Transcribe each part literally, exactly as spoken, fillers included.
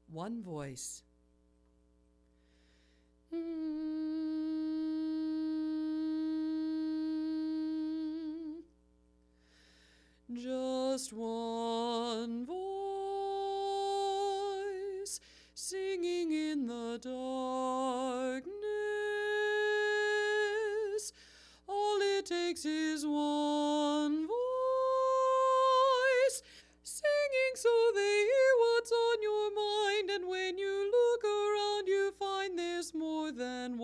one voice. Just one voice singing in the darkness. All it takes is one voice singing so they hear what's on your mind. And when you look around, you find there's more than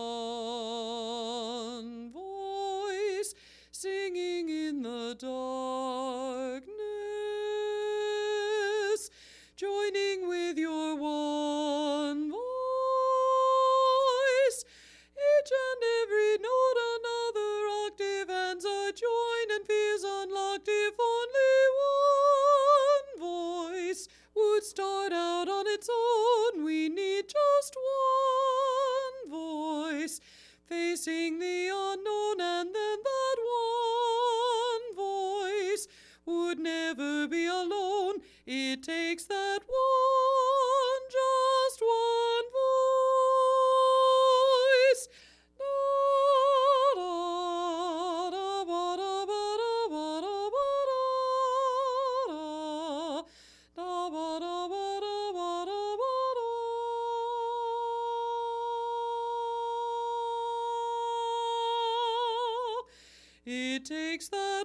one voice singing in the darkness, joining with your one voice, each and every note another octave, hands are joined and fears unlocked. If only one voice would start out on its own, we need just one voice facing the unknown, and then that one voice would never be alone. It takes that one, just one voice. It takes that